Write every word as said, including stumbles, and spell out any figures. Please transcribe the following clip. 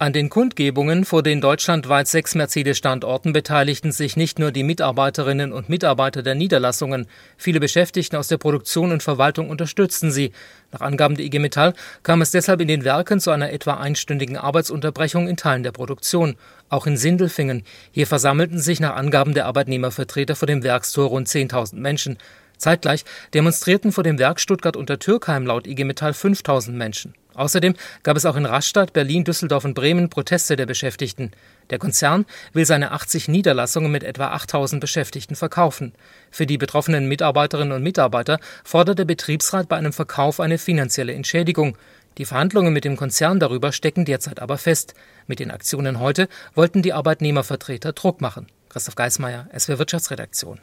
An den Kundgebungen vor den deutschlandweit sechs Mercedes-Standorten beteiligten sich nicht nur die Mitarbeiterinnen und Mitarbeiter der Niederlassungen. Viele Beschäftigte aus der Produktion und Verwaltung unterstützten sie. Nach Angaben der I G Metall kam es deshalb in den Werken zu einer etwa einstündigen Arbeitsunterbrechung in Teilen der Produktion. Auch in Sindelfingen. Hier versammelten sich nach Angaben der Arbeitnehmervertreter vor dem Werkstor rund zehntausend Menschen. Zeitgleich demonstrierten vor dem Werk Stuttgart-Untertürkheim laut I G Metall fünftausend Menschen. Außerdem gab es auch in Rastatt, Berlin, Düsseldorf und Bremen Proteste der Beschäftigten. Der Konzern will seine achtzig Niederlassungen mit etwa achttausend Beschäftigten verkaufen. Für die betroffenen Mitarbeiterinnen und Mitarbeiter fordert der Betriebsrat bei einem Verkauf eine finanzielle Entschädigung. Die Verhandlungen mit dem Konzern darüber stecken derzeit aber fest. Mit den Aktionen heute wollten die Arbeitnehmervertreter Druck machen. Christoph Geismeier, S W R Wirtschaftsredaktion.